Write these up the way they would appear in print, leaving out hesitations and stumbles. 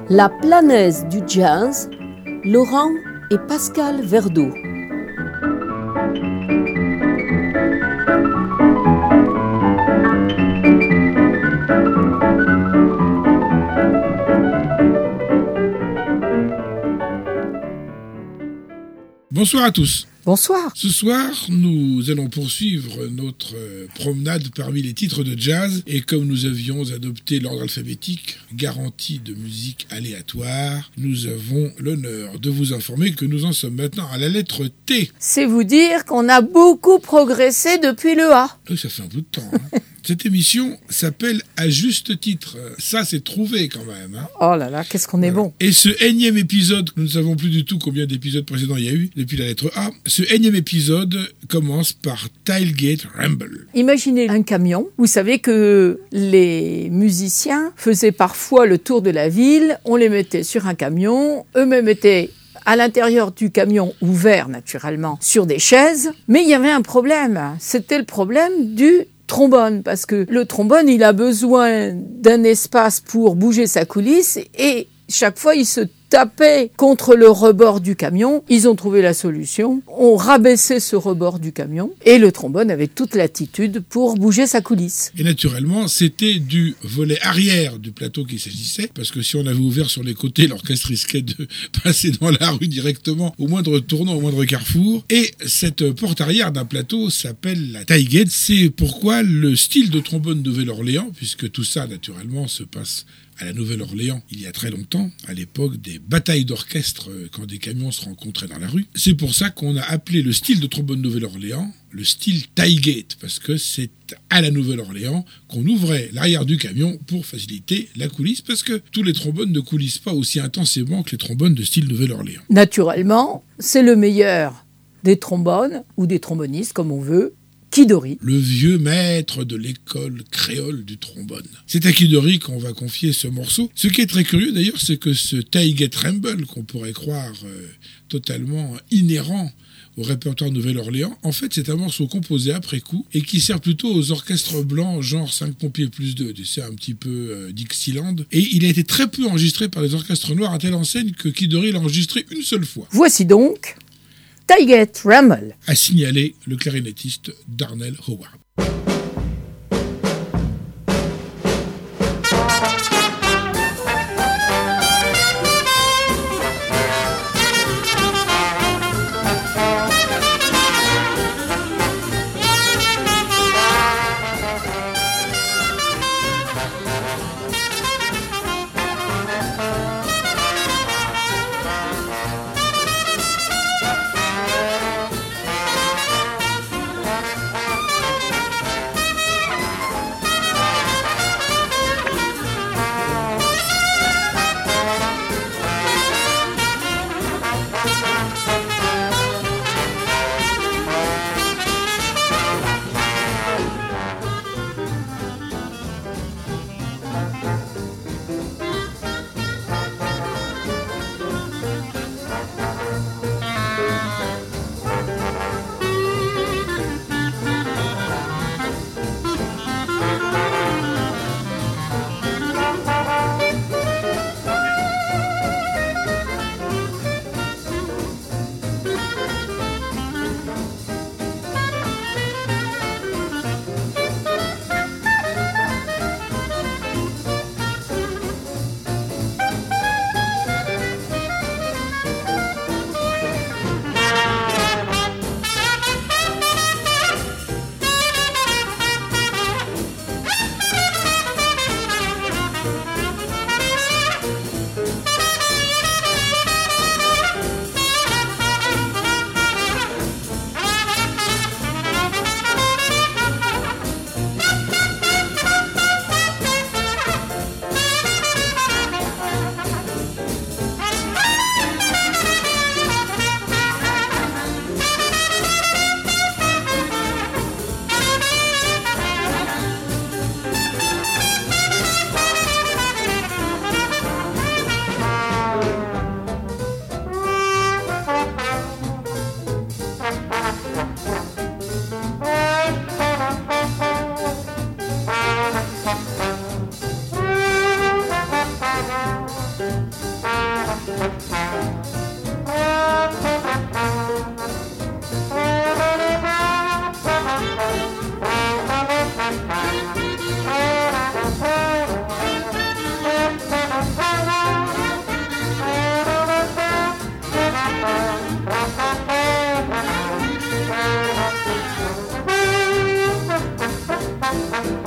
La planète du jazz, Laurent et Pascal Verdeau. Bonsoir à tous. Bonsoir. Ce soir, nous allons poursuivre notre promenade parmi les titres de jazz. Et comme nous avions adopté l'ordre alphabétique, garantie de musique aléatoire, nous avons l'honneur de vous informer que nous en sommes maintenant à la lettre T. C'est vous dire qu'on a beaucoup progressé depuis le A. Oui, ça fait un bout de temps. Cette émission s'appelle À juste titre. Ça, c'est trouvé quand même. Oh là là, qu'est-ce qu'on est bon. Et ce énième épisode, nous ne savons plus du tout combien d'épisodes précédents il y a eu, depuis la lettre A, ce énième épisode commence par Tailgate Ramble. Imaginez un camion. Vous savez que les musiciens faisaient parfois le tour de la ville, on les mettait sur un camion, eux-mêmes étaient à l'intérieur du camion, ouvert naturellement, sur des chaises. Mais il y avait un problème, c'était le problème du trombone, parce que le trombone, il a besoin d'un espace pour bouger sa coulisse et chaque fois, il se tapait contre le rebord du camion. Ils ont trouvé la solution. On rabaissait ce rebord du camion et le trombone avait toute latitude pour bouger sa coulisse. Et naturellement, c'était du volet arrière du plateau qu'il s'agissait, parce que si on avait ouvert sur les côtés, l'orchestre risquait de passer dans la rue directement au moindre tournant, au moindre carrefour. Et cette porte arrière d'un plateau s'appelle la tailgate. C'est pourquoi le style de trombone de Nouvelle-Orléans, puisque tout ça, naturellement, se passe à la Nouvelle-Orléans, il y a très longtemps, à l'époque des batailles d'orchestre quand des camions se rencontraient dans la rue. C'est pour ça qu'on a appelé le style de trombone Nouvelle-Orléans le style tailgate, parce que c'est à la Nouvelle-Orléans qu'on ouvrait l'arrière du camion pour faciliter la coulisse, parce que tous les trombones ne coulissent pas aussi intensément que les trombones de style Nouvelle-Orléans. Naturellement, c'est le meilleur des trombones, ou des trombonistes, comme on veut, Kidori. Le vieux maître de l'école créole du trombone. C'est à Kidori qu'on va confier ce morceau. Ce qui est très curieux d'ailleurs, c'est que ce Tailgate Ramble, qu'on pourrait croire totalement inhérent au répertoire Nouvelle-Orléans, en fait c'est un morceau composé après coup et qui sert plutôt aux orchestres blancs, genre 5 pompiers plus 2, tu sais, un petit peu Dixieland. Et il a été très peu enregistré par les orchestres noirs à telle enseigne que Kidori l'a enregistré une seule fois. Voici donc Tailgate Ramble, a signalé le clarinettiste Darnell Howard.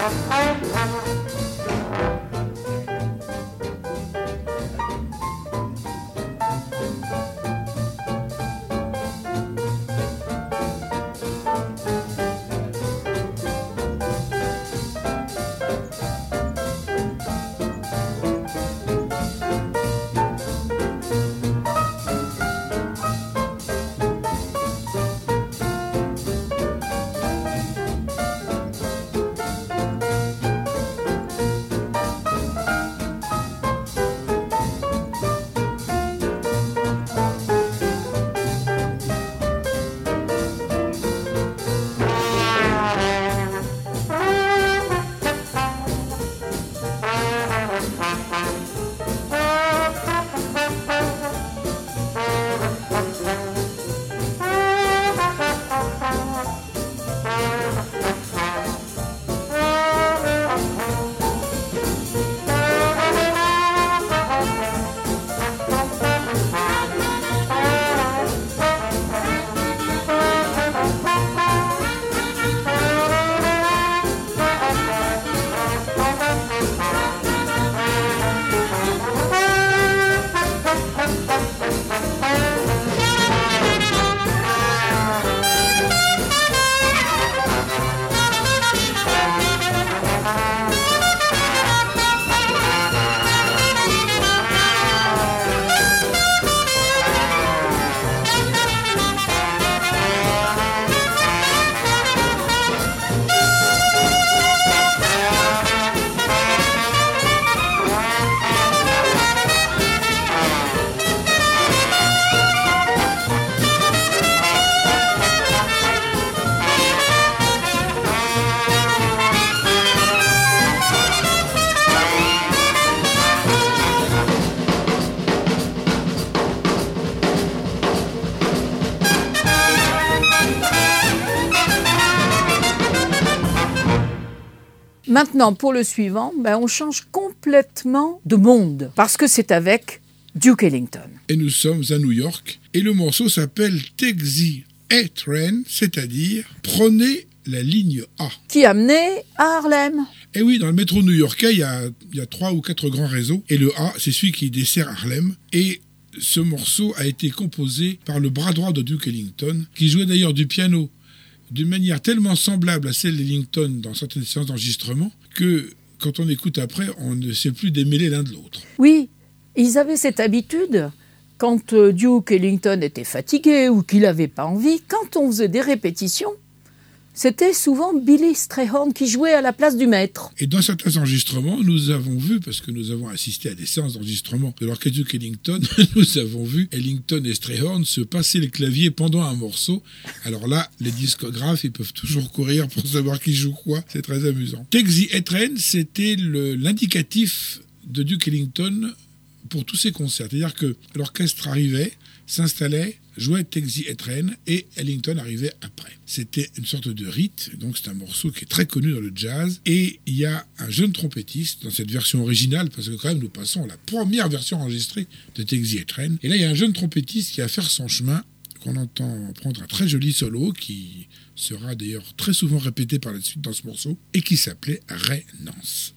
Maintenant, pour le suivant, on change complètement de monde, parce que c'est avec Duke Ellington. Et nous sommes à New York, et le morceau s'appelle Take the A Train, c'est-à-dire prenez la ligne A. Qui amenait à Harlem. Et oui, dans le métro new-yorkais, il y a 3 ou 4 grands réseaux, et le A, c'est celui qui dessert Harlem, et ce morceau a été composé par le bras droit de Duke Ellington, qui jouait d'ailleurs du piano d'une manière tellement semblable à celle d'Ellington dans certaines séances d'enregistrement que, quand on écoute après, on ne sait plus démêler l'un de l'autre. Oui, ils avaient cette habitude, quand Duke Ellington était fatigué ou qu'il n'avait pas envie, quand on faisait des répétitions, c'était souvent Billy Strayhorn qui jouait à la place du maître. Et dans certains enregistrements, nous avons vu, parce que nous avons assisté à des séances d'enregistrement de l'orchestre Duke Ellington, nous avons vu Ellington et Strayhorn se passer le clavier pendant un morceau. Alors là, les discographes, ils peuvent toujours courir pour savoir qui joue quoi. C'est très amusant. Take the A Train, c'était l'indicatif de Duke Ellington pour tous ses concerts. C'est-à-dire que l'orchestre arrivait, s'installait, jouait Take the A Train et Ellington arrivait après. C'était une sorte de rite, donc c'est un morceau qui est très connu dans le jazz, et il y a un jeune trompettiste dans cette version originale, parce que quand même nous passons à la première version enregistrée de Take the A Train, et là il y a un jeune trompettiste qui va faire son chemin, qu'on entend prendre un très joli solo, qui sera d'ailleurs très souvent répété par la suite dans ce morceau, et qui s'appelait Ray Nance.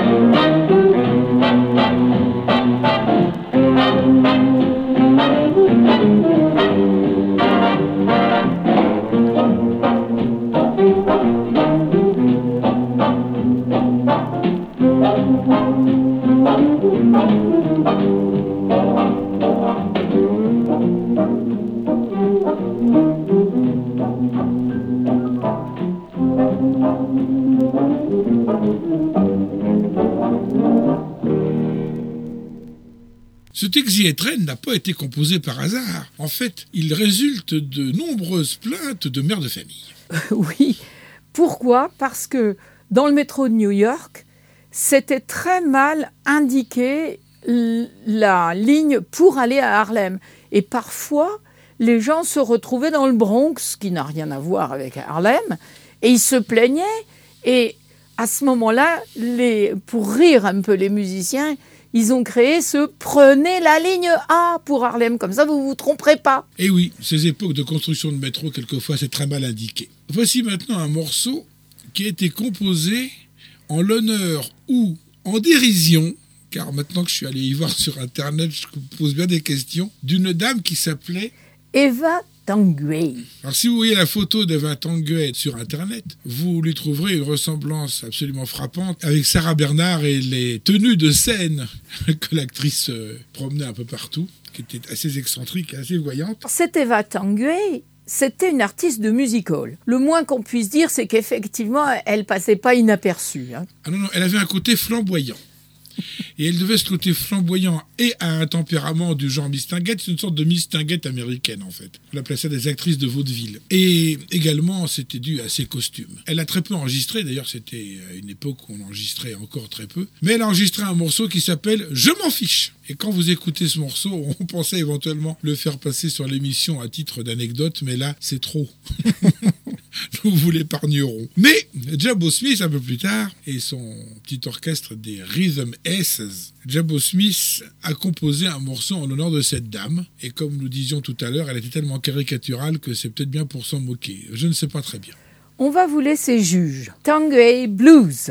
Ce Texier-Train n'a pas été composé par hasard. En fait, il résulte de nombreuses plaintes de mères de famille. Oui. Pourquoi ? Parce que dans le métro de New York, c'était très mal indiqué la ligne pour aller à Harlem. Et parfois, les gens se retrouvaient dans le Bronx, qui n'a rien à voir avec Harlem, et ils se plaignaient. Et à ce moment-là, pour rire un peu les musiciens, ils ont créé ce « Prenez la ligne A pour Harlem », comme ça vous ne vous tromperez pas. Et oui, ces époques de construction de métro, quelquefois, c'est très mal indiqué. Voici maintenant un morceau qui a été composé en l'honneur ou en dérision, car maintenant que je suis allé y voir sur Internet, je me pose bien des questions, d'une dame qui s'appelait Eva Tanguay. Alors si vous voyez la photo d'Eva Tanguay sur Internet, vous lui trouverez une ressemblance absolument frappante avec Sarah Bernard et les tenues de scène que l'actrice promenait un peu partout, qui était assez excentrique et assez voyante. Cette Eva Tanguay, c'était une artiste de music hall. Le moins qu'on puisse dire, c'est qu'effectivement, elle passait pas inaperçue. Ah non, elle avait un côté flamboyant. Et elle devait ce côté flamboyant et à un tempérament du genre Miss Tinguette. C'est une sorte de Miss Tinguette américaine, en fait. On la plaçait des actrices de vaudeville. Et également, c'était dû à ses costumes. Elle a très peu enregistré. D'ailleurs, c'était à une époque où on enregistrait encore très peu. Mais elle a enregistré un morceau qui s'appelle « Je m'en fiche ». Et quand vous écoutez ce morceau, on pensait éventuellement le faire passer sur l'émission à titre d'anecdote, mais là, c'est trop. Nous vous l'épargnerons. Mais Jabbo Smith, un peu plus tard, et son petit orchestre des Rhythm Aces, Jabbo Smith a composé un morceau en l'honneur de cette dame. Et comme nous disions tout à l'heure, elle était tellement caricaturale que c'est peut-être bien pour s'en moquer. Je ne sais pas très bien. On va vous laisser juge. Tanguay Blues.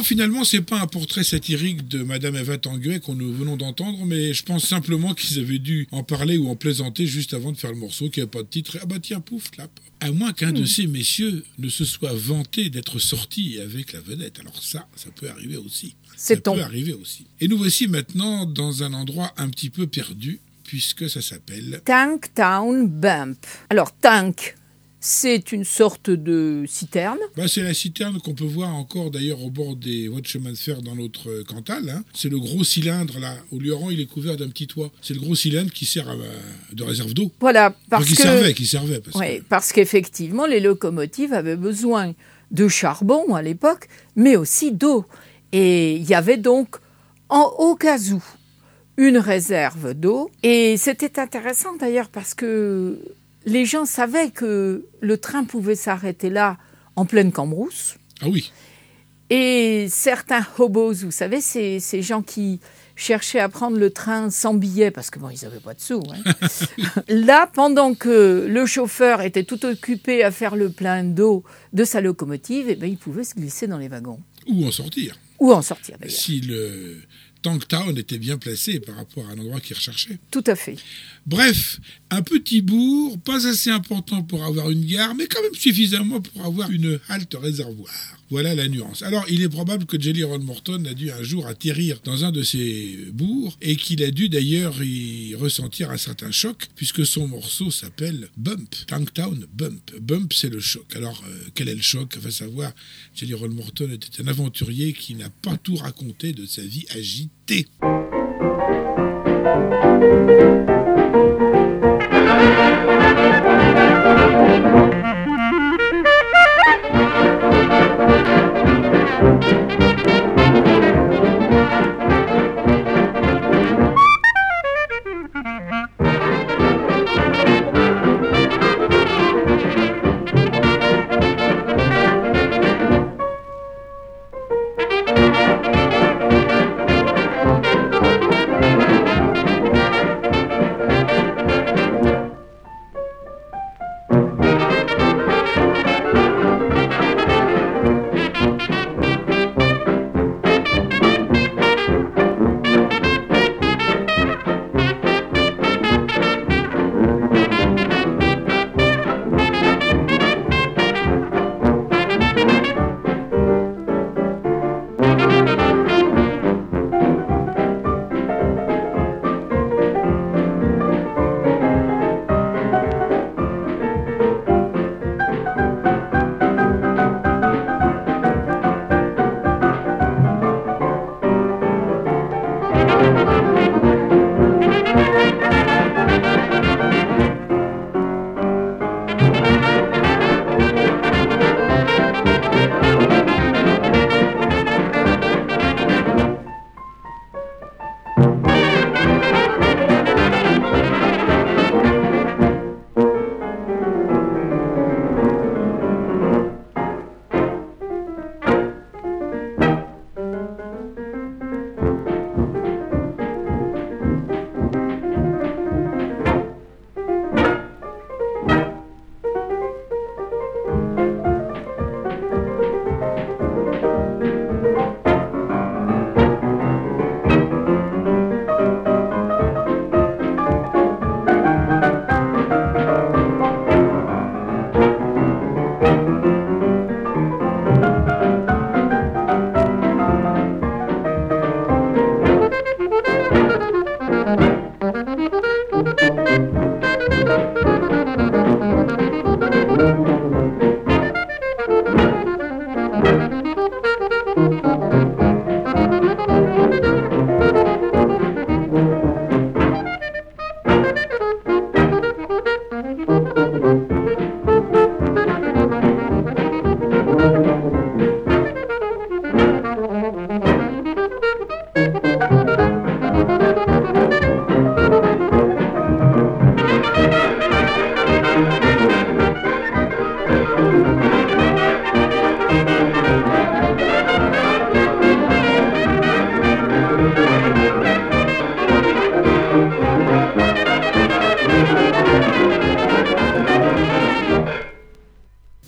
finalement, c'est pas un portrait satirique de Madame Eva Tanguay qu'on nous venons d'entendre, mais je pense simplement qu'ils avaient dû en parler ou en plaisanter juste avant de faire le morceau, qui n'a pas de titre. Ah bah tiens, pouf, clap. À moins qu'un de ces messieurs ne se soit vanté d'être sorti avec la vedette. Alors ça peut arriver aussi. Peut arriver aussi. Et nous voici maintenant dans un endroit un petit peu perdu, puisque ça s'appelle Tanktown Bump. Alors Tank, c'est une sorte de citerne. C'est la citerne qu'on peut voir encore d'ailleurs au bord des voies de chemin de fer dans notre Cantal. Hein. C'est le gros cylindre là. Au lieu rang, il est couvert d'un petit toit. C'est le gros cylindre qui sert de réserve d'eau. Voilà, parce qui servait. Parce qu'effectivement, les locomotives avaient besoin de charbon à l'époque, mais aussi d'eau. Et il y avait donc, au cas où, une réserve d'eau. Et c'était intéressant d'ailleurs parce que les gens savaient que le train pouvait s'arrêter là en pleine cambrousse. Ah oui. Et certains hobos, vous savez, ces gens qui cherchaient à prendre le train sans billet, parce que ils n'avaient pas de sous. Hein. Là, pendant que le chauffeur était tout occupé à faire le plein d'eau de sa locomotive, il pouvait se glisser dans les wagons. Ou en sortir. D'ailleurs. Si le Tanktown était bien placé par rapport à l'endroit qu'il recherchait. Tout à fait. Bref, un petit bourg, pas assez important pour avoir une gare, mais quand même suffisamment pour avoir une halte réservoir. Voilà la nuance. Alors, il est probable que Jelly Roll Morton a dû un jour atterrir dans un de ces bourgs et qu'il a dû d'ailleurs y ressentir un certain choc puisque son morceau s'appelle Bump. Tanktown Bump. Bump, c'est le choc. Alors, quel est le choc ? Va savoir, Jelly Roll Morton était un aventurier qui n'a pas tout raconté de sa vie agitée.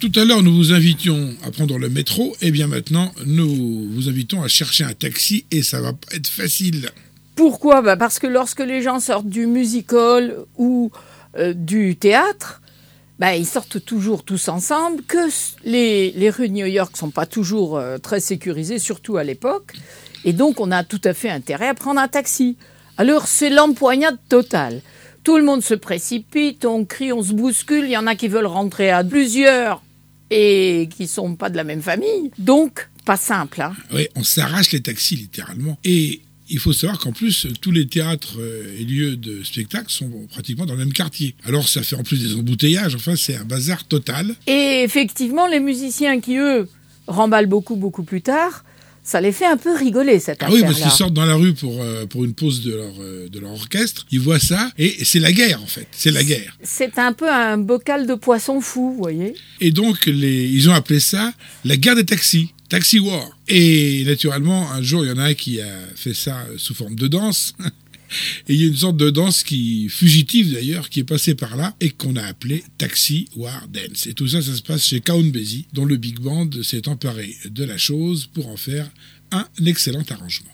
Tout à l'heure, nous vous invitions à prendre le métro. Et bien maintenant, nous vous invitons à chercher un taxi et ça va pas être facile. Pourquoi ? Parce que lorsque les gens sortent du music-hall ou du théâtre, ils sortent toujours tous ensemble, que les rues de New York ne sont pas toujours très sécurisées, surtout à l'époque. Et donc, on a tout à fait intérêt à prendre un taxi. Alors, c'est l'empoignade totale. Tout le monde se précipite, on crie, on se bouscule. Il y en a qui veulent rentrer à plusieurs et qui ne sont pas de la même famille. Donc, pas simple. Hein. Oui, on s'arrache les taxis, littéralement. Et il faut savoir qu'en plus, tous les théâtres et lieux de spectacle sont pratiquement dans le même quartier. Alors, ça fait en plus des embouteillages. Enfin, c'est un bazar total. Et effectivement, les musiciens qui, eux, remballent beaucoup plus tard, ça les fait un peu rigoler, cette affaire-là. Oui, parce qu'ils sortent dans la rue pour une pause de leur orchestre. Ils voient ça et c'est la guerre, en fait. C'est la guerre. C'est un peu un bocal de poisson fou, vous voyez. Et donc, ils ont appelé ça la guerre des taxis. Taxi War. Et naturellement, un jour, il y en a un qui a fait ça sous forme de danse. Et il y a une sorte de danse fugitive d'ailleurs, qui est passée par là et qu'on a appelée Taxi War Dance. Et tout ça, ça se passe chez Count Basie, dont le big band s'est emparé de la chose pour en faire un excellent arrangement.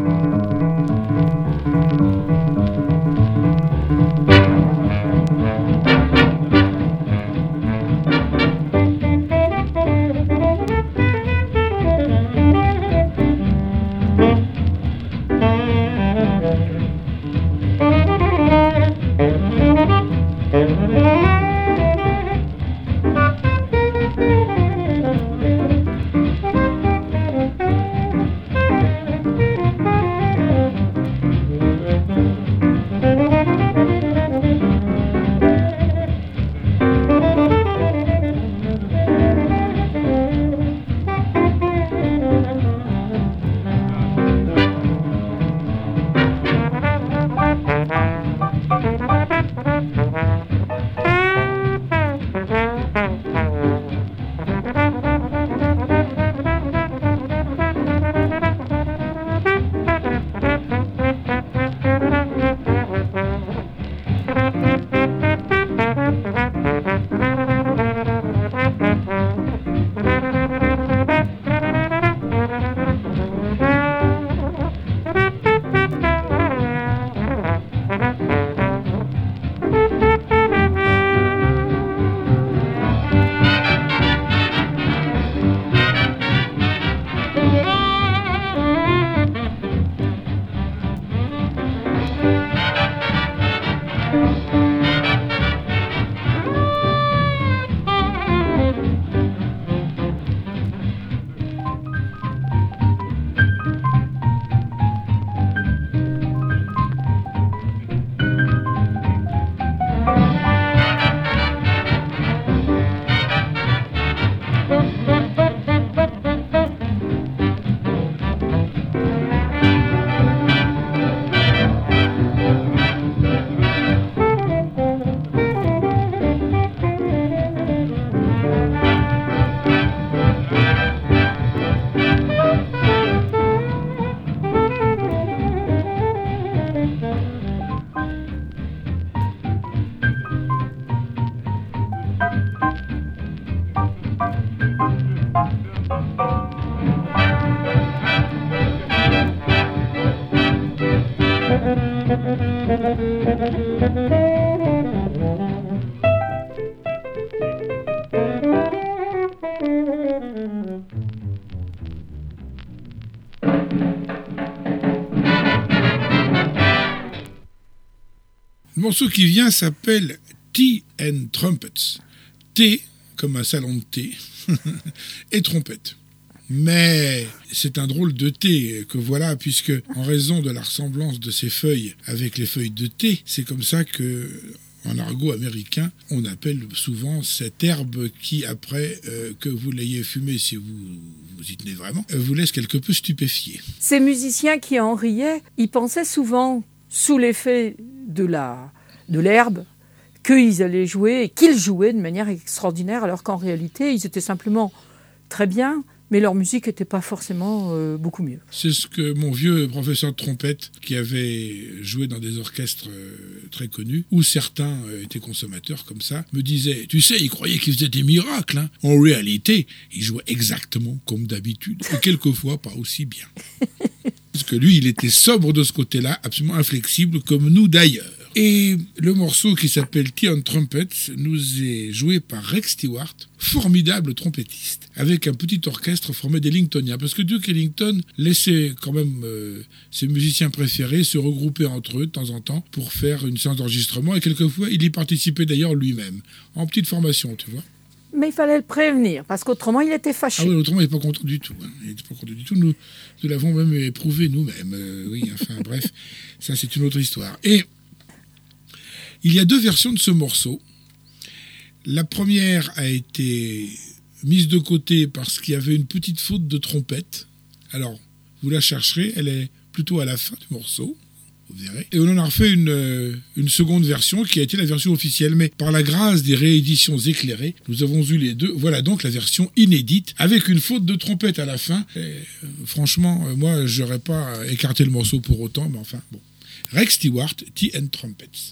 Le morceau qui vient s'appelle Tea and Trumpets. Thé, comme un salon de thé, et trompette. Mais c'est un drôle de thé que voilà, puisque en raison de la ressemblance de ces feuilles avec les feuilles de thé, c'est comme ça que, en argot américain, on appelle souvent cette herbe qui, après que vous l'ayez fumée, si vous y tenez vraiment, vous laisse quelque peu stupéfié. Ces musiciens qui en riaient, ils pensaient souvent, sous l'effet de l'herbe, qu'ils allaient jouer et qu'ils jouaient de manière extraordinaire, alors qu'en réalité, ils étaient simplement très bien, mais leur musique n'était pas forcément beaucoup mieux. C'est ce que mon vieux professeur de trompette, qui avait joué dans des orchestres très connus, où certains étaient consommateurs comme ça, me disait, tu sais, il croyait qu'il faisait des miracles. Hein. En réalité, il jouait exactement comme d'habitude, et quelquefois pas aussi bien. Parce que lui, il était sobre de ce côté-là, absolument inflexible, comme nous d'ailleurs. Et le morceau qui s'appelle Tea and Trumpets nous est joué par Rex Stewart, formidable trompettiste, avec un petit orchestre formé d'Ellingtoniens. Parce que Duke Ellington laissait quand même ses musiciens préférés se regrouper entre eux de temps en temps pour faire une séance d'enregistrement. Et quelquefois, il y participait d'ailleurs lui-même, en petite formation, tu vois. Mais il fallait le prévenir, parce qu'autrement, il était fâché. Ah oui, autrement, il n'est pas content du tout. Hein. Il n'était pas content du tout. Nous l'avons même éprouvé nous-mêmes. Oui, enfin, bref, ça, c'est une autre histoire. Et il y a 2 versions de ce morceau. La première a été mise de côté parce qu'il y avait une petite faute de trompette. Alors, vous la chercherez, elle est plutôt à la fin du morceau, vous verrez. Et on en a refait une seconde version qui a été la version officielle. Mais par la grâce des rééditions éclairées, nous avons eu les 2. Voilà donc la version inédite avec une faute de trompette à la fin. Et, franchement, moi, je n'aurais pas écarté le morceau pour autant, mais enfin, bon. Rex Stewart, Tea and Trumpets.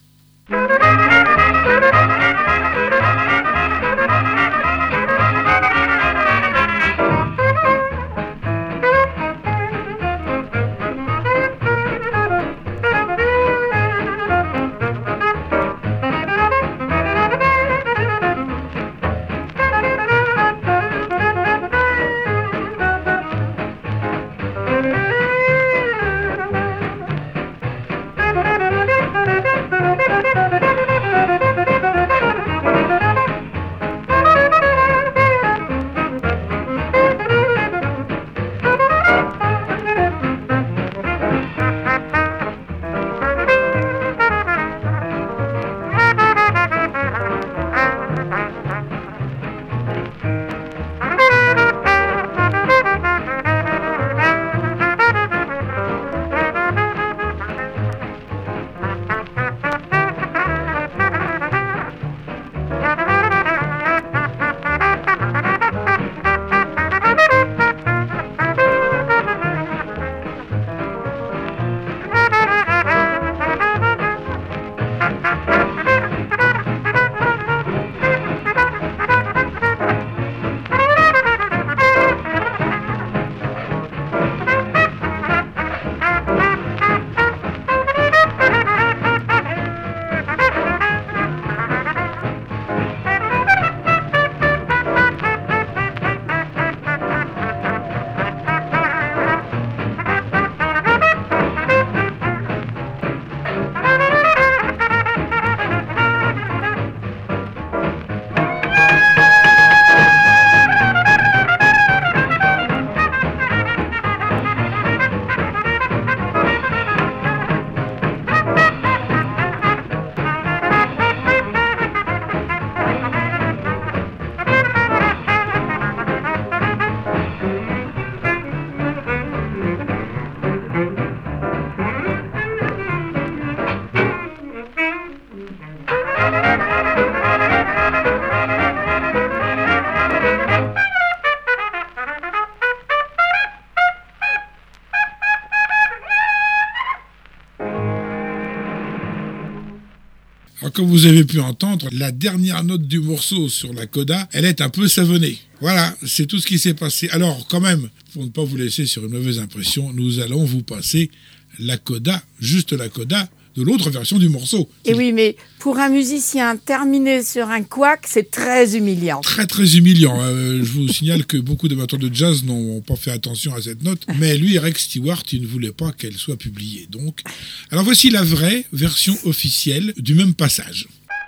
Alors, comme vous avez pu entendre, la dernière note du morceau sur la coda, elle est un peu savonnée. Voilà, c'est tout ce qui s'est passé. Alors, quand même, pour ne pas vous laisser sur une mauvaise impression, nous allons vous passer la coda, juste la coda, de l'autre version du morceau. Et oui, mais pour un musicien, terminer sur un couac, c'est très humiliant. Très, très humiliant. Je vous signale que beaucoup d'amateurs de jazz n'ont pas fait attention à cette note, mais lui, Rex Stewart, il ne voulait pas qu'elle soit publiée. Donc, alors voici la vraie version officielle du même passage.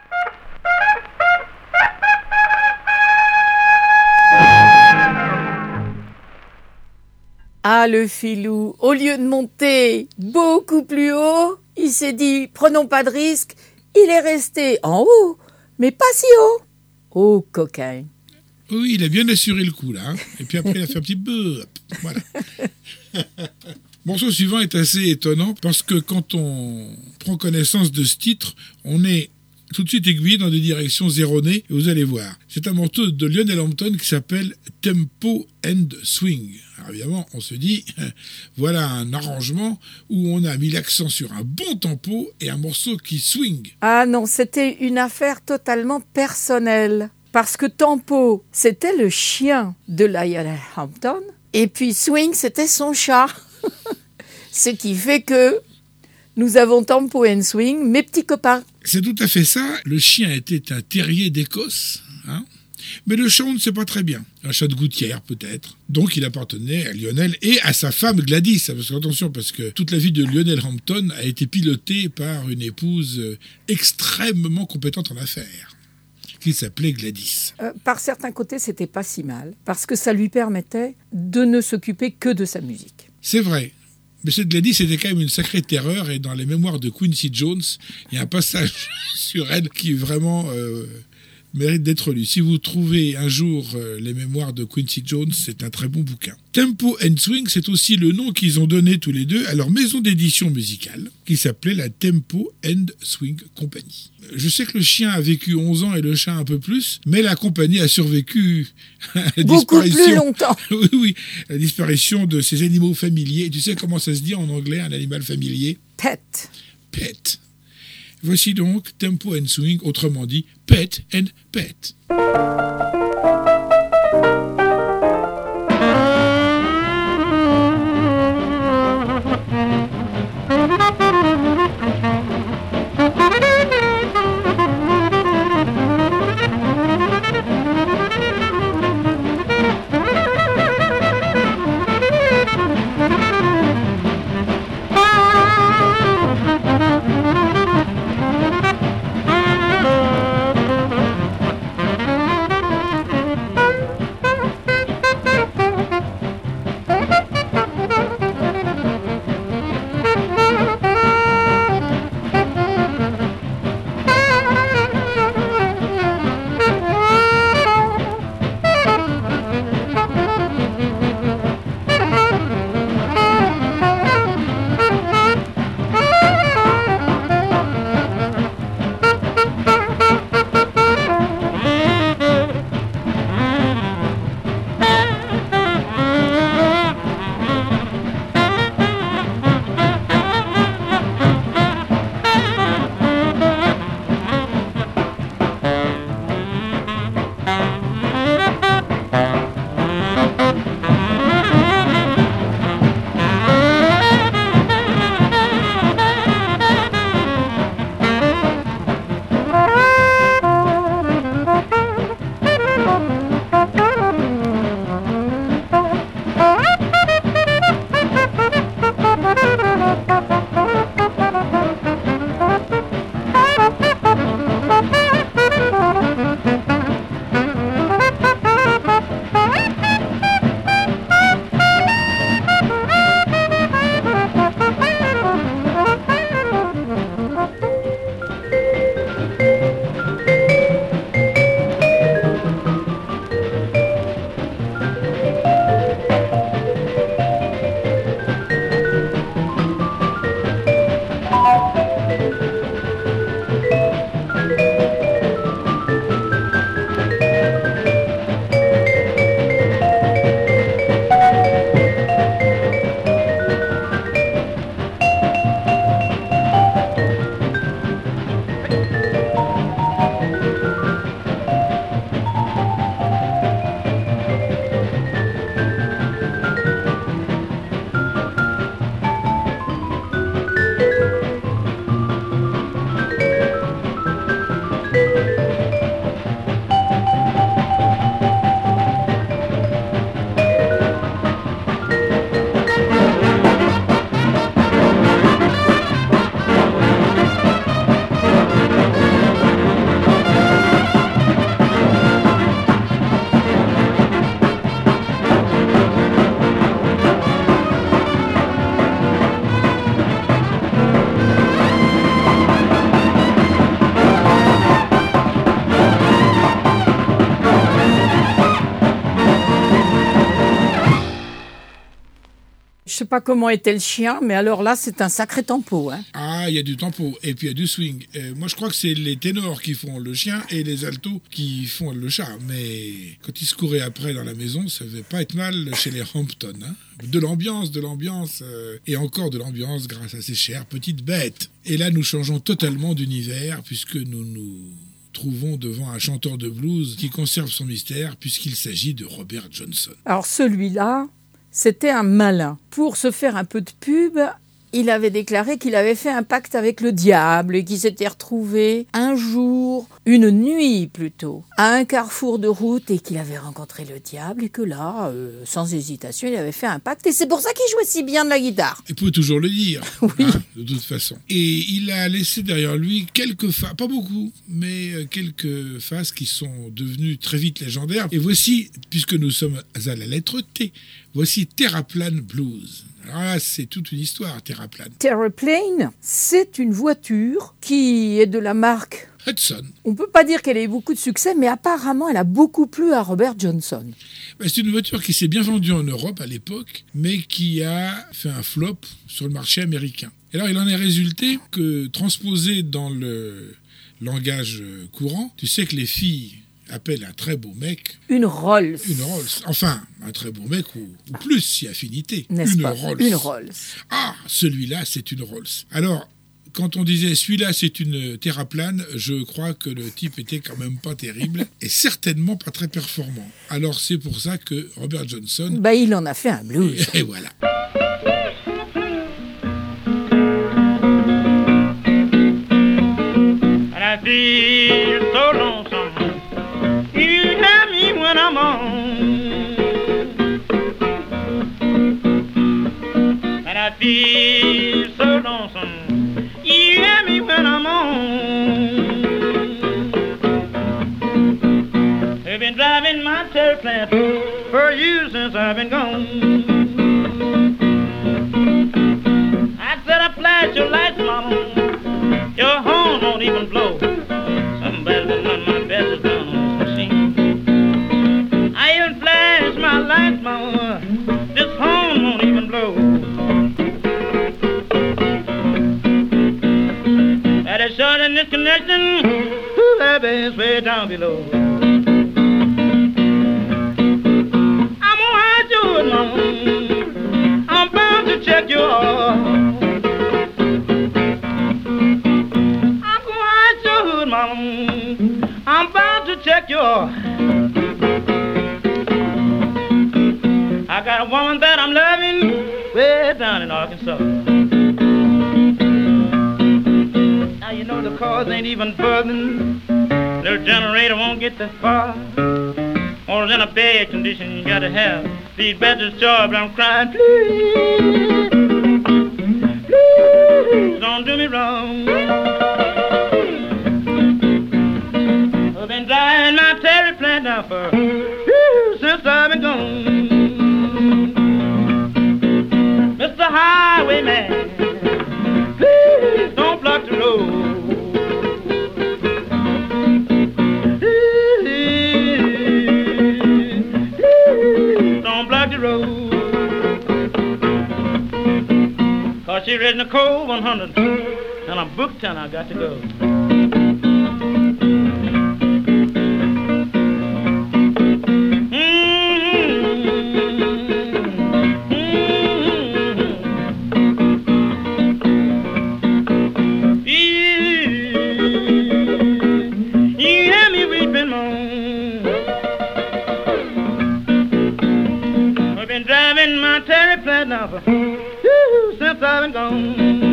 Ah, le filou, au lieu de monter beaucoup plus haut, il s'est dit, prenons pas de risque, il est resté en haut, mais pas si haut. Oh, coquin. Oui, il a bien assuré le coup, là. Hein. Et puis après, il a fait un petit bop. Voilà. Le morceau suivant est assez étonnant parce que quand on prend connaissance de ce titre, on est tout de suite aiguillé dans des directions erronées, et vous allez voir. C'est un morceau de Lionel Hampton qui s'appelle Tempo and Swing. Alors évidemment, on se dit, voilà un arrangement où on a mis l'accent sur un bon tempo et un morceau qui swing. Ah non, c'était une affaire totalement personnelle. Parce que Tempo, c'était le chien de Lionel Hampton, et puis Swing, c'était son chat. Ce qui fait que nous avons Tempo and Swing, mes petits copains. C'est tout à fait ça. Le chien était un terrier d'Écosse, hein. Mais le chat, on ne sait pas très bien. Un chat de gouttière, peut-être. Donc, il appartenait à Lionel et à sa femme Gladys. Parce que, attention, parce que toute la vie de Lionel Hampton a été pilotée par une épouse extrêmement compétente en affaires, qui s'appelait Gladys. Par certains côtés, c'était pas si mal, parce que ça lui permettait de ne s'occuper que de sa musique. C'est vrai. Mais cette Gladys était quand même une sacrée terreur, et dans les mémoires de Quincy Jones, il y a un passage sur elle qui vraiment mérite d'être lu. Si vous trouvez un jour les mémoires de Quincy Jones, c'est un très bon bouquin. Tempo and Swing, c'est aussi le nom qu'ils ont donné tous les deux à leur maison d'édition musicale, qui s'appelait la Tempo and Swing Company. Je sais que le chien a vécu 11 ans et le chat un peu plus, mais la compagnie a survécu à la beaucoup plus longtemps. Oui, la disparition de ces animaux familiers. Tu sais comment ça se dit en anglais, un animal familier? Pet. Pet. Voici donc Tempo and Swing, autrement dit Pet and Pet. sais pas comment était le chien, mais alors là, c'est un sacré tempo. Hein. Ah, il y a du tempo et puis il y a du swing. Moi, je crois que c'est les ténors qui font le chien et les altos qui font le chat. Mais quand ils se couraient après dans la maison, ça devait pas être mal chez les Hampton. Hein. De l'ambiance, et encore de l'ambiance grâce à ces chères petites bêtes. Et là, nous changeons totalement d'univers puisque nous nous trouvons devant un chanteur de blues qui conserve son mystère puisqu'il s'agit de Robert Johnson. Alors celui-là, c'était un malin. Pour se faire un peu de pub, il avait déclaré qu'il avait fait un pacte avec le diable et qu'il s'était retrouvé un jour, une nuit plutôt, à un carrefour de route et qu'il avait rencontré le diable et que là, sans hésitation, il avait fait un pacte et c'est pour ça qu'il jouait si bien de la guitare. Il peut toujours le dire, oui. De toute façon. Et il a laissé derrière lui quelques phases, pas beaucoup, mais quelques phases qui sont devenues très vite légendaires. Et voici, puisque nous sommes à la lettre T, voici Terraplane Blues. Alors là, c'est toute une histoire, Terraplane. Terraplane, c'est une voiture qui est de la marque Hudson. On ne peut pas dire qu'elle ait eu beaucoup de succès, mais apparemment, elle a beaucoup plu à Robert Johnson. C'est une voiture qui s'est bien vendue en Europe à l'époque, mais qui a fait un flop sur le marché américain. Et alors, il en est résulté que, transposé dans le langage courant, tu sais que les filles appellent un très beau mec... Une Rolls. Une Rolls. Enfin, un très beau mec ou plus, si affinité. N'est-ce pas ? Rolls. Une Rolls. Ah, celui-là, c'est une Rolls. Alors... Quand on disait celui-là c'est une terraplane, je crois que le type était quand même pas terrible et certainement pas très performant. Alors c'est pour ça que Robert Johnson... il en a fait un blues. Et voilà. And I feel so lonesome. You have me when I'm on. And I feel so lonesome. You hear me when I'm on. They've been driving my terraplane for years since I've been gone. I said I flash your lights, mama. Your horn won't even blow. Somebody's been running my best is down on this machine. I even flash my lights, mama. This horn won't even blow. That is short in this connection, that bass way down below. I'm gonna hide you, mama. I'm bound to check your heart. I'm gonna hide you, mama. I'm bound to check your heart. I got a woman that I'm loving way down in Arkansas. You know the cars ain't even buzzing. Little generator won't get that far. Or in a bad condition you gotta have. These batteries charged, I'm crying, please, please, don't do me wrong. I've been driving my terraplane down for since I've been gone. Mr. Highwayman, please don't block the road. Don't block the road. 'Cause she read in the cold 100 and I'm booked and I got to go. Since I've been gone,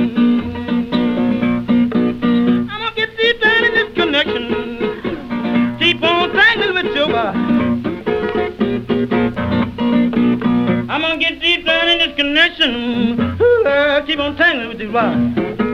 I'm gonna get deep down in this connection. Keep on tangling with your body. I'm gonna get deep down in this connection. Keep on tangling with your body.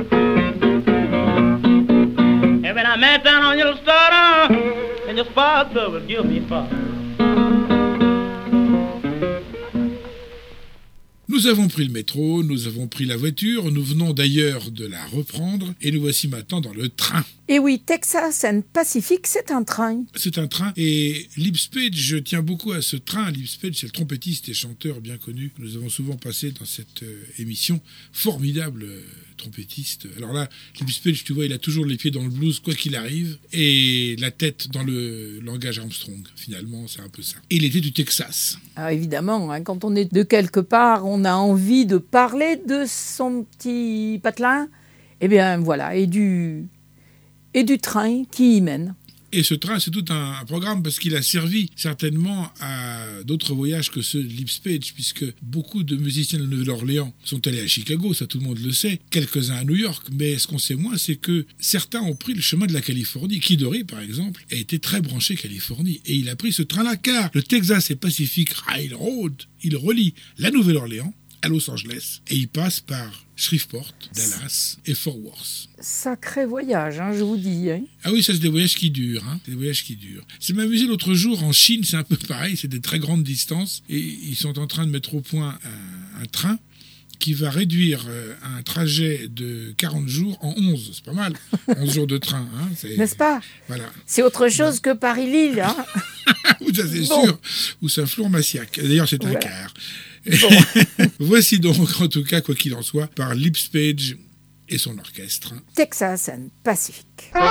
And when I met down on your starter, and your spark plug will give me fire. Nous avons pris le métro, nous avons pris la voiture, nous venons d'ailleurs de la reprendre et nous voici maintenant dans le train. Et oui, Texas and Pacific, c'est un train. C'est un train et Lips Page, je tiens beaucoup à ce train. Lips Page, c'est le trompettiste et chanteur bien connu que nous avons souvent passé dans cette émission. Formidable trompettiste. Alors là, Lips Page, tu vois, il a toujours les pieds dans le blues, quoi qu'il arrive, et la tête dans le langage Armstrong. Finalement, c'est un peu ça. Et il était du Texas. Ah, évidemment, hein, quand on est de quelque part, on a envie de parler de son petit patelin. Eh bien, voilà, et du train qui y mène. Et ce train, c'est tout un programme parce qu'il a servi certainement à d'autres voyages que ceux de Lips Page, puisque beaucoup de musiciens de Nouvelle-Orléans sont allés à Chicago, ça tout le monde le sait, quelques-uns à New York, mais ce qu'on sait moins, c'est que certains ont pris le chemin de la Californie. Kid Ory, par exemple, a été très branché Californie, et il a pris ce train-là, car le Texas et Pacific Railroad, il relie la Nouvelle-Orléans à Los Angeles, et il passe par Shreveport, Dallas et Fort Worth. Sacré voyage, hein, je vous dis. Hein. Ah oui, ça c'est des voyages qui durent. Hein. C'est des voyages qui durent. C'est m'amusé l'autre jour en Chine, c'est un peu pareil, c'est des très grandes distances, et ils sont en train de mettre au point un train qui va réduire un trajet de 40 jours en 11. C'est pas mal, 11 jours de train. Hein. N'est-ce pas? Voilà. C'est autre chose que Paris-Lille. Hein. Ou ça c'est sûr, ou ça Flour-Massiac. D'ailleurs, c'est un quart. Bon. Voici donc, en tout cas, quoi qu'il en soit, par Lips Page et son orchestre. Texas and Pacific.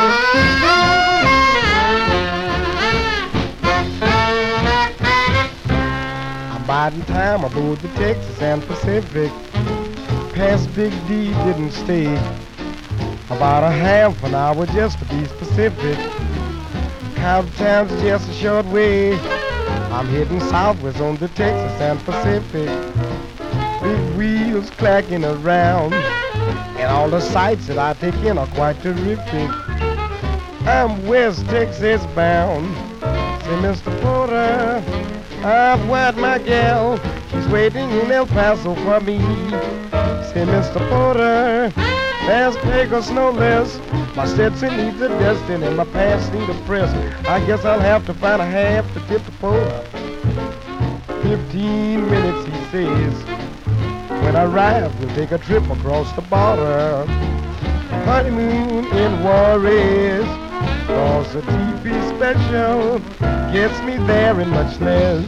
I'm biding time aboard the Texas and Pacific. Past Big D didn't stay about a half an hour just to be specific. Cowtown's just a short way. I'm heading southwest on the Texas and Pacific. Big wheels clacking around, and all the sights that I take in are quite terrific. I'm West Texas bound. Say, Mr. Porter, I've wired my gal. She's waiting in El Paso for me. Say, Mr. Porter, there's Pecos no less. My Stetson needs a dusting and my pants need a press. I guess I'll have to find a half to tip the Porter. 15 minutes, he says. When I arrive, we'll take a trip across the border. Honeymoon in Juarez. Cause the TV special gets me there in much less.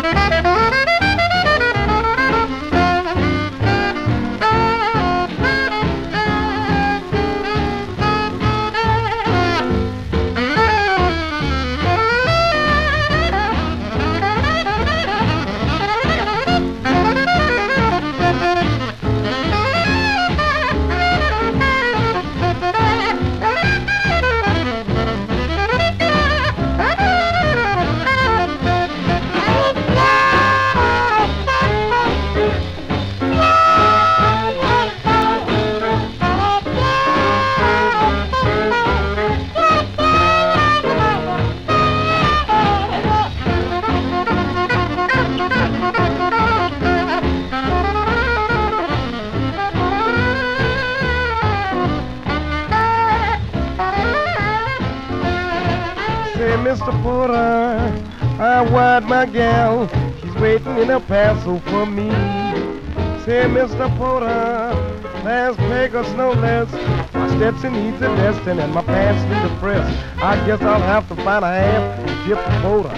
Mr. Porter, I wired my gal. She's waiting in El Paso for me. Say, Mr. Porter, there's Pecos no less. My Stetson needs a dusting and my pants need a press. I guess I'll have to find a half to tip the Porter.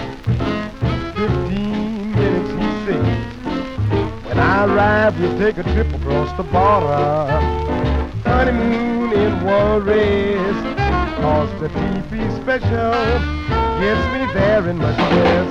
15 minutes, he says. When I arrive, we'll take a trip across the border. Honeymoon in Juarez. Cause the TV special gets me there in much less.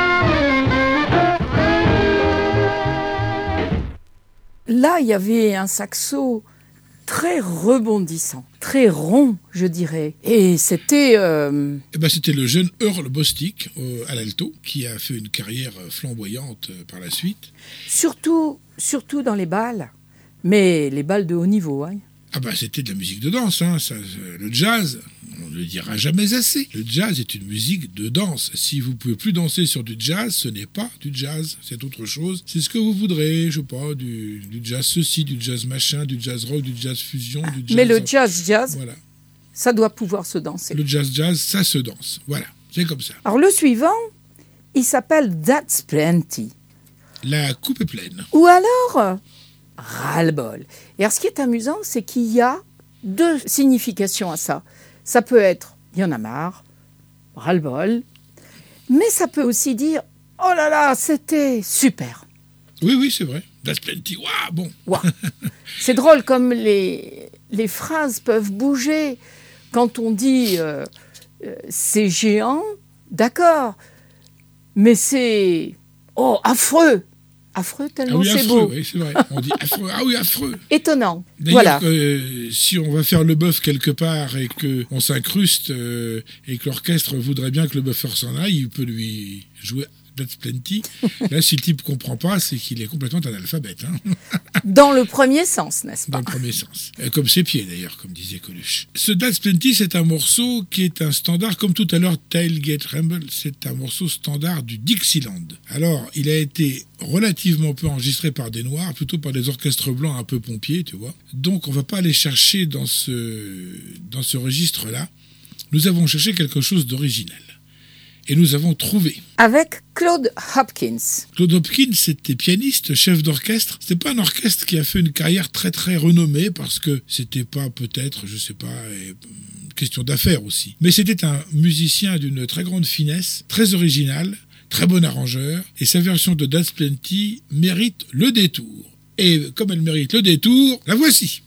Là, il y avait un saxo très rebondissant, très rond, je dirais. Et c'était... C'était le jeune Earl Bostic à l'alto, qui a fait une carrière flamboyante par la suite. Surtout dans les bals, mais les bals de haut niveau. Hein. C'était de la musique de danse, hein. Le jazz, on ne le dira jamais assez. Le jazz est une musique de danse. Si vous ne pouvez plus danser sur du jazz, ce n'est pas du jazz, c'est autre chose. C'est ce que vous voudrez, je sais pas, du jazz ceci, du jazz machin, du jazz rock, du jazz fusion, du jazz... Mais le jazz, voilà. Ça doit pouvoir se danser. Le jazz, ça se danse. Voilà, c'est comme ça. Alors le suivant, il s'appelle That's Plenty. La coupe est pleine. Ou alors, ras-le-bol. Et alors, ce qui est amusant, c'est qu'il y a deux significations à ça. Ça peut être, il y en a marre, ras-le-bol, mais ça peut aussi dire, oh là là, c'était super. Oui, c'est vrai. That's plenty. Waouh, bon. Wow. C'est drôle comme les phrases peuvent bouger. Quand on dit c'est géant, d'accord, mais c'est affreux. Affreux tellement oui, c'est affreux, beau. oui, c'est vrai. On dit affreux. Ah oui, affreux. Étonnant. D'ailleurs, Voilà. si on va faire le bœuf quelque part et qu'on s'incruste et que l'orchestre voudrait bien que le bœuf s'en aille, il peut lui jouer That's Plenty. Là, si le type ne comprend pas, c'est qu'il est complètement analphabète. Hein. Dans le premier sens, n'est-ce Dans pas? le premier sens. Comme ses pieds, d'ailleurs, comme disait Coluche. Ce That's Plenty, c'est un morceau qui est un standard, comme tout à l'heure, Tailgate Rumble, c'est un morceau standard du Dixieland. Alors, il a été relativement peu enregistré par des Noirs, plutôt par des orchestres blancs un peu pompiers, tu vois. Donc, on ne va pas aller chercher dans ce registre-là. Nous avons cherché quelque chose d'original. Et nous avons trouvé. Avec Claude Hopkins. Claude Hopkins était pianiste, chef d'orchestre. C'était pas un orchestre qui a fait une carrière très très renommée parce que c'était pas peut-être, je sais pas, question d'affaires aussi. Mais c'était un musicien d'une très grande finesse, très original, très bon arrangeur. Et sa version de That's Plenty mérite le détour. Et comme elle mérite le détour, la voici.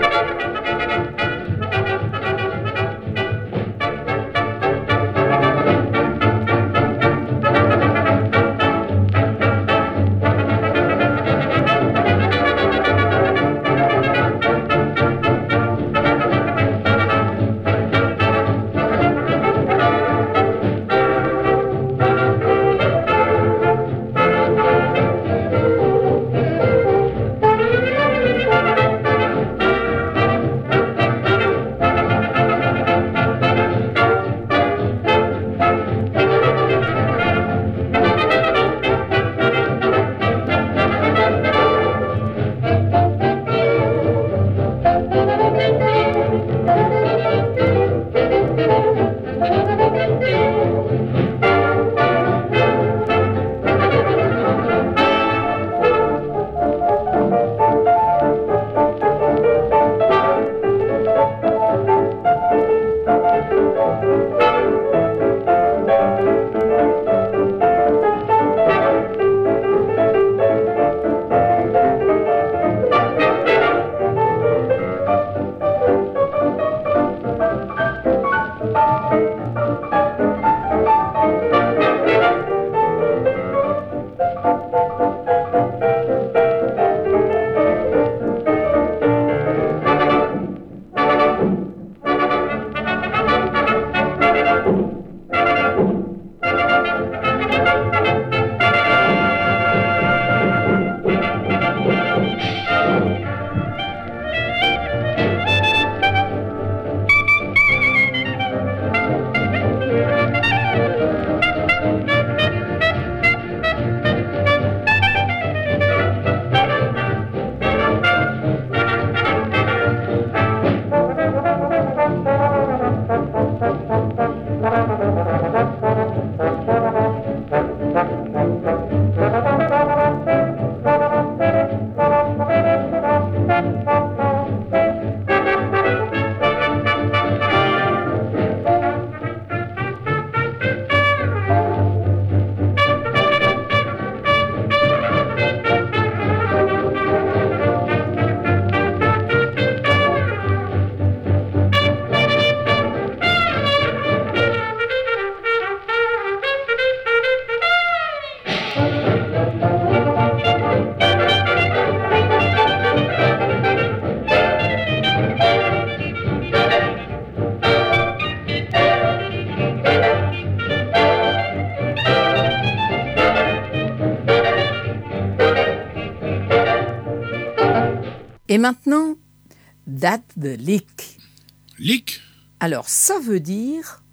Et maintenant, That the Lick. Lick. Alors, ça veut dire...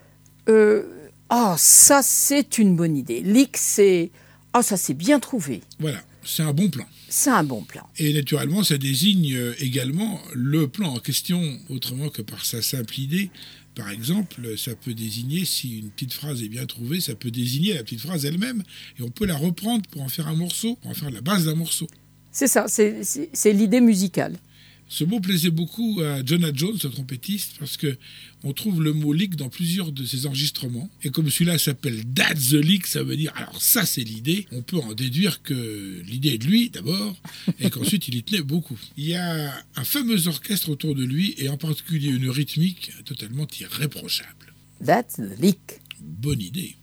ça, c'est une bonne idée. Lick, c'est... ça, c'est bien trouvé. Voilà, c'est un bon plan. C'est un bon plan. Et naturellement, ça désigne également le plan en question, autrement que par sa simple idée, Par exemple, ça peut désigner, si une petite phrase est bien trouvée, ça peut désigner la petite phrase elle-même, et on peut la reprendre pour en faire un morceau, pour en faire la base d'un morceau. C'est ça, c'est l'idée musicale. Ce mot plaisait beaucoup à Jonah Jones, le trompettiste, parce que on trouve le mot lick dans plusieurs de ses enregistrements. Et comme celui-là s'appelle That's the Lick, ça veut dire, alors ça c'est l'idée. On peut en déduire que l'idée est de lui d'abord, et qu'ensuite il y tenait beaucoup. Il y a un fameux orchestre autour de lui, et en particulier une rythmique totalement irréprochable. That's the lick. Bonne idée.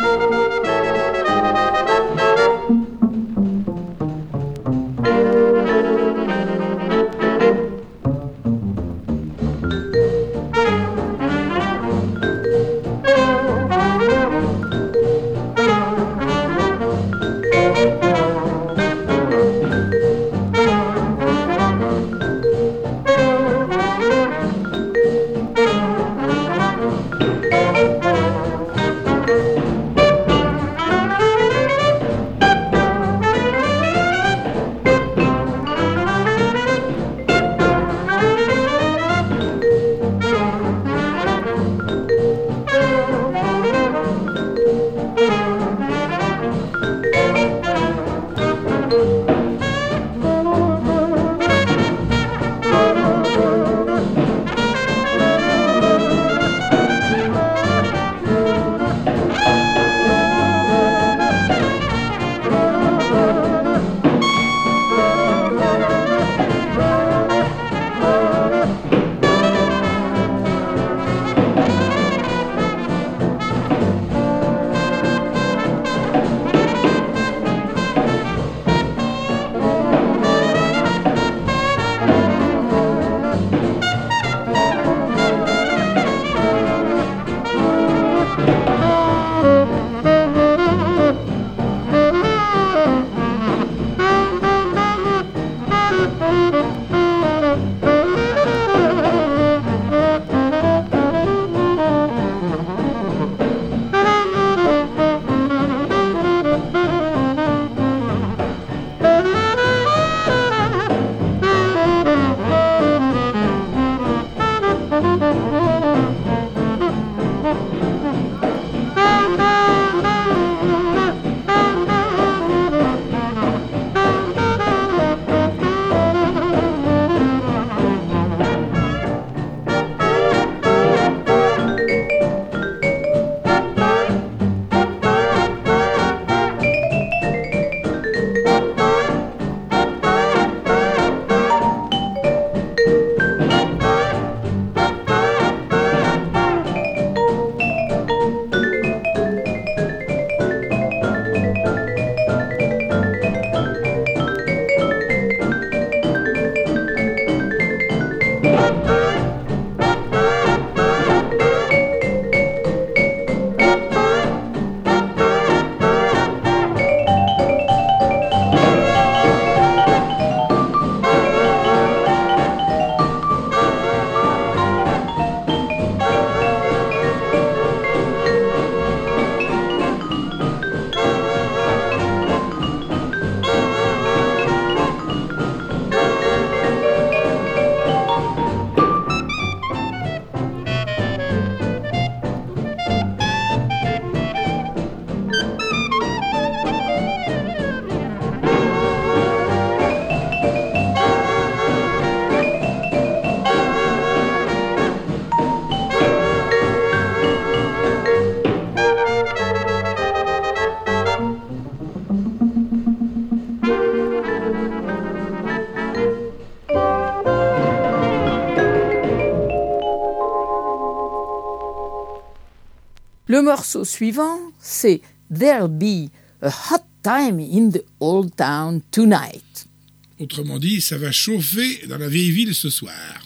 Le morceau suivant, c'est There'll be a hot time in the old town tonight. Autrement dit, ça va chauffer dans la vieille ville ce soir.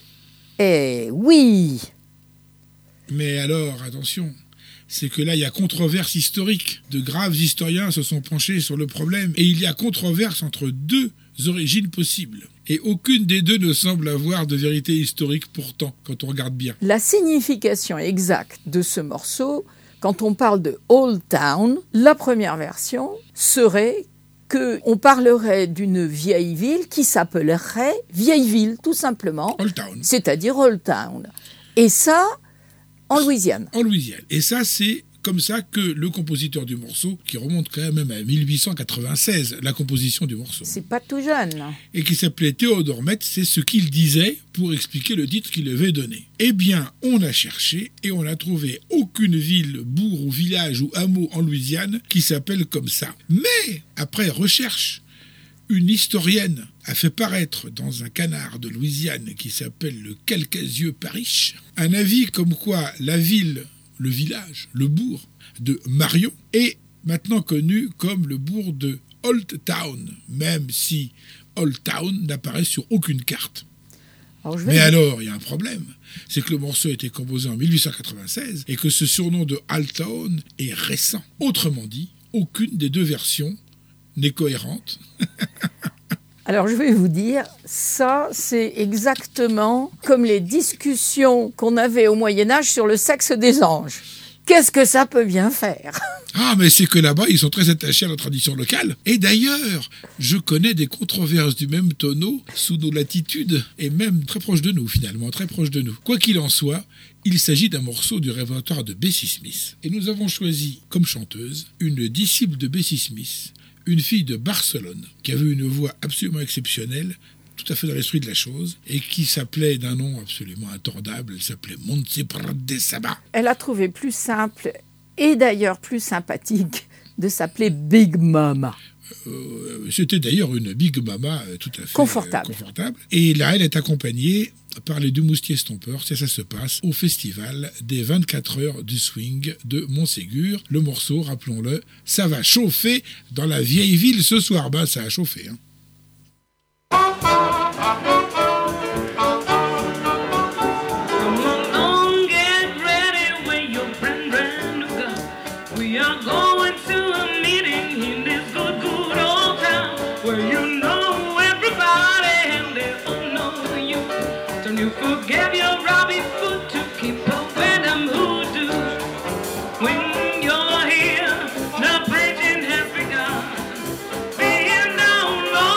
Eh oui! Mais alors, attention, c'est que là, il y a controverse historique. De graves historiens se sont penchés sur le problème et il y a controverse entre deux origines possibles. Et aucune des deux ne semble avoir de vérité historique pourtant, quand on regarde bien. La signification exacte de ce morceau, quand on parle de Old Town, la première version serait qu'on parlerait d'une vieille ville qui s'appellerait Vieille Ville, tout simplement. Old Town. C'est-à-dire Old Town. Et ça, En Louisiane. En Louisiane. Et ça, c'est comme ça que le compositeur du morceau, qui remonte quand même à 1896, la composition du morceau, C'est pas tout jeune. et qui s'appelait Théodore Metz, c'est ce qu'il disait pour expliquer le titre qu'il avait donné. Eh bien, on a cherché et on n'a trouvé aucune ville, bourg ou village ou hameau en Louisiane qui s'appelle comme ça. Mais, après recherche, une historienne a fait paraître dans un canard de Louisiane qui s'appelle le Calcasieu Parish un avis comme quoi la ville, le village, le bourg de Marion est maintenant connu comme le bourg de Old Town, même si Old Town n'apparaît sur aucune carte. Mais alors, il y a un problème, c'est que le morceau a été composé en 1896 et que ce surnom de Old Town est récent. Autrement dit, aucune des deux versions n'est cohérente. Alors je vais vous dire, ça c'est exactement comme les discussions qu'on avait au Moyen-Âge sur le sexe des anges. Qu'est-ce que ça peut bien faire ? Ah, mais c'est que là-bas, ils sont très attachés à la tradition locale. Et d'ailleurs, je connais des controverses du même tonneau sous nos latitudes, et même très proches de nous, finalement, très proches de nous. Quoi qu'il en soit, il s'agit d'un morceau du répertoire de Bessie Smith. Et nous avons choisi, comme chanteuse, une disciple de Bessie Smith, une fille de Barcelone, qui avait une voix absolument exceptionnelle, tout à fait dans l'esprit de la chose, et qui s'appelait d'un nom absolument intordable, elle s'appelait Montserrat de Saba. Elle a trouvé plus simple, et d'ailleurs plus sympathique, de s'appeler Big Mama. C'était d'ailleurs une Big Mama tout à fait Confortable. Et là, elle est accompagnée par les deux moustiers stompeurs. Ça se passe au festival des 24 heures du swing de Montségur. Le morceau, rappelons-le, ça va chauffer dans la vieille ville ce soir. Ben, ça a chauffé, hein. When you're here, the preaching has begun. Being down low.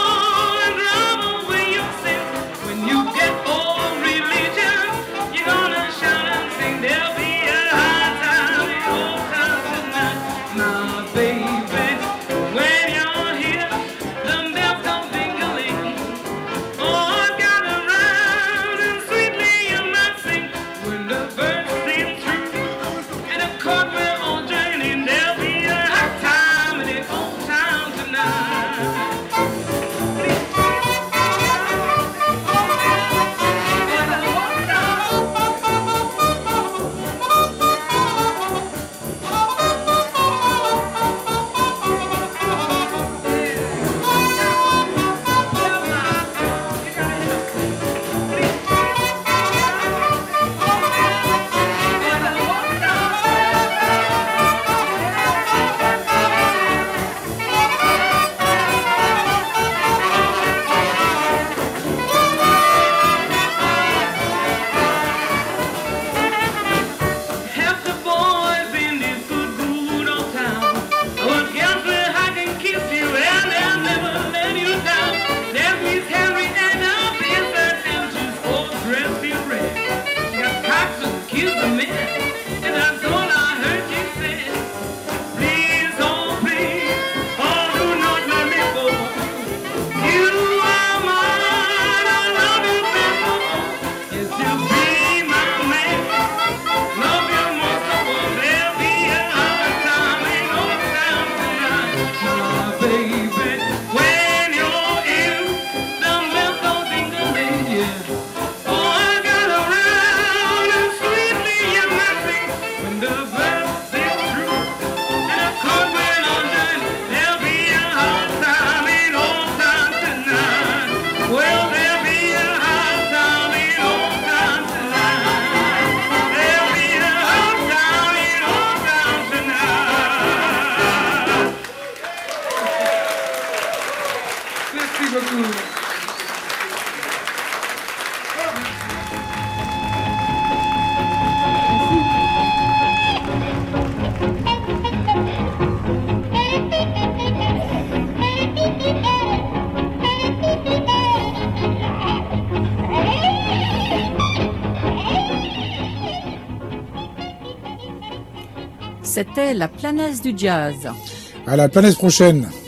C'était la planète du jazz. À la planète prochaine.